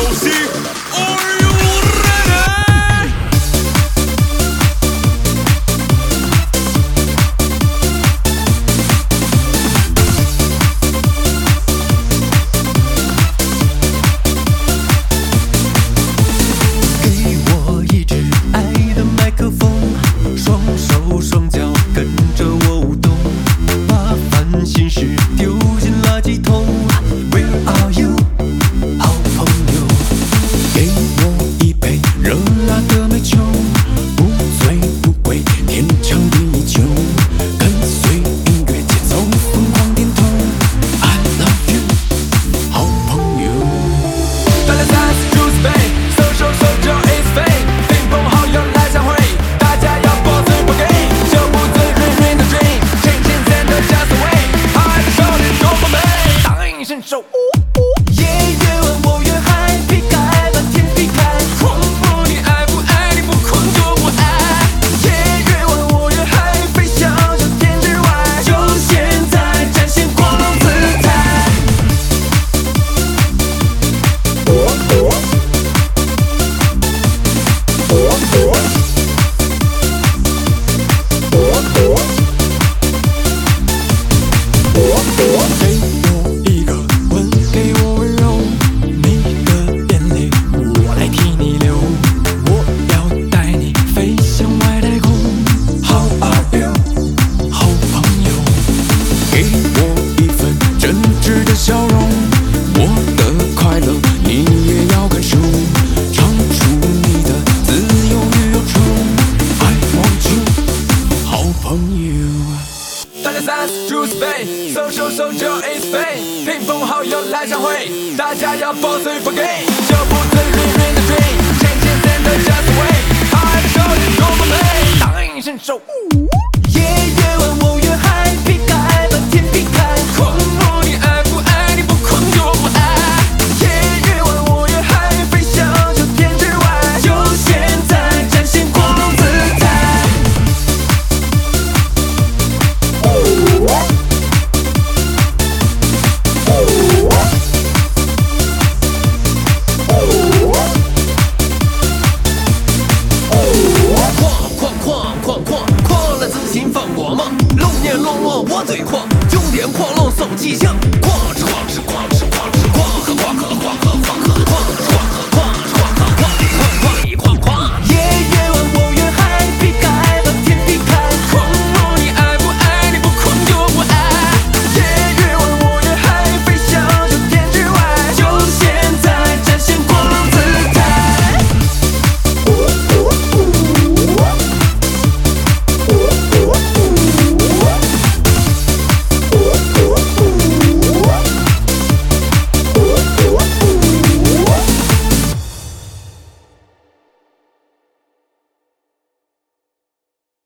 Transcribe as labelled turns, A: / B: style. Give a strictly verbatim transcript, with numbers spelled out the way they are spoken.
A: 戏。Are you ready？
B: 给我一支爱的麦克风，双手双脚跟着我舞动，把烦心事丢进垃圾桶。Where are you？ 好朋友，给我一杯热辣的美酒，不醉不归，天长地久，跟随音乐节奏疯狂点头。I love you， 好朋友。
C: 大家三四出自杯，手手手就一起飞，亲朋好友来相会，大家要保持不给，就不醉 rain rain the dream， 轻轻松的 just away， 爱的少年多么美，当一伸手。
B: 夜越晚我越嗨，劈开漫天地开，
C: 狂魔你爱不爱？你不狂就不爱。
B: 夜越晚我越嗨，飞翔向天之外，就现在展现光芒姿态。给我一个吻，给我温柔，你的眼泪我来替你流，我要带你飞向外太空。How are you？ 好朋友，给我一份真挚的笑容，我的快乐你也要感受，唱出你的自由与忧愁。I want you， 好朋友。
C: 大家三四出自杯，手手手就一起飞，亲朋好友来相会，大家要保持不给，